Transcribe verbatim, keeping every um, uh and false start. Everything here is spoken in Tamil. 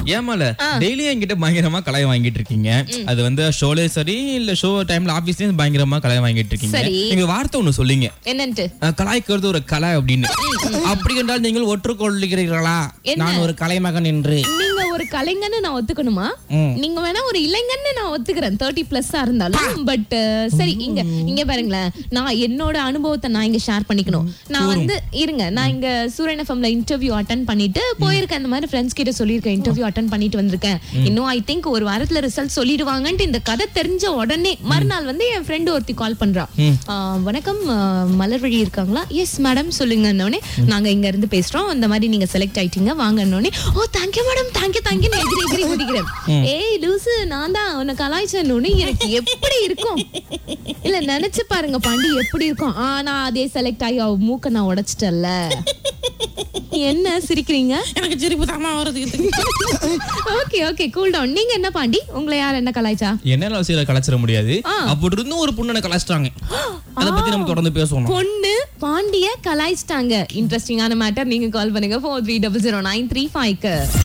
ஏமால டெய்லியும் என்கிட்ட பயங்கரமா கலாய் வாங்கிட்டு இருக்கீங்க. அது வந்து ஷோலே சரி இல்ல ஷோ டைம்ல ஆபீஸ்லயும் பயங்கரமா கலாய் வாங்கிட்டு இருக்கீங்க. நீங்க வார்த்தை ஒண்ணு சொல்லிங்க என்னன்ட்டு கலாய்க்கிறது ஒரு கலை அப்படின்னு. அப்படி என்றால் நீங்கள் ஒற்றுக்கொள்கிறீர்களா நான் ஒரு கலைமகன் என்று? நீங்க ஒரு கலைஞன்னு நான் ஒத்துக்கணுமா? நீங்க வேணா ஒரு இளைஞன்னு நான் ஒத்துக்கிறேன் தேர்ட்டி பிளஸ் இருந்தாலும். பட் சரி இங்க இங்க பாருங்களேன், நான் என்னோட அனுபவத்தை நான் இங்க ஷேர் பண்ணிக்கணும். நான் வந்து இருங்க, நான் இங்க சூரியன் எஃப்எம்ல இன்டர்வியூ அட்டெண்ட் பண்ணிட்டு போயிருக்கேன். இந்த மாதிரி ஃப்ரெண்ட்ஸ் கிட்ட சொல்லியிருக்கேன், இன்டர்வியூ அட்டெண்ட் பண்ணிட்டு வந்திருக்கேன். இன்னும் ஐ திங்க் ஒரு வாரத்துல ரிசல்ட் சொல்லிடுவாங்கன்ட்டு இந்த கதை தெரிஞ்ச உடனே மறுநாள் வந்து என் ஃப்ரெண்டு ஒருத்தி கால் பண்றா. வணக்கம், மலர்வழி இருக்காங்களா? எஸ் மேடம் சொல்லுங்கன்னோடனே, நாங்க இங்க இருந்து பேசுறோம், இந்த மாதிரி நீங்க செலக்ட் ஆயிட்டீங்க வாங்கன்னோடனே, oh thank you madam thank you thank you எகிரி எகிரி குதிக்கிறேன். ஏய் லூசு, நான் தான் உன்னை கலாய்ச்சேன்னு எனக்கு எப்படி இருக்கும் இல்ல நினைச்சு பாருங்க பாண்டி எப்படி இருக்கும். ஆனா அதே செலக்ட் ஆகி அவ மூக்க நான் உடைச்சிட்டல்ல. என்ன சிரிக்கிறீங்க? எனக்கு சிரிப்பு தாமா வருது. Okay okay cool down. நீங்க என்ன பாண்டி, உங்களை யார் என்ன கலாய்ச்சா? என்ன அவசியம் கலாய்ச்சிட முடியாது. அப்படி இருந்தும் ஒரு பொண்ணு கலாய்ச்சிட்டாங்க, அத பத்தி நம்ம தொடர்ந்து பேசுவோம். பொண்ணு பாண்டிய கலாய்ச்சிட்டாங்க. இன்ட்ரெஸ்டிங்கான மேட்டர். நீங்க கால் பண்ணுங்க four three double zero nine three five க்கு.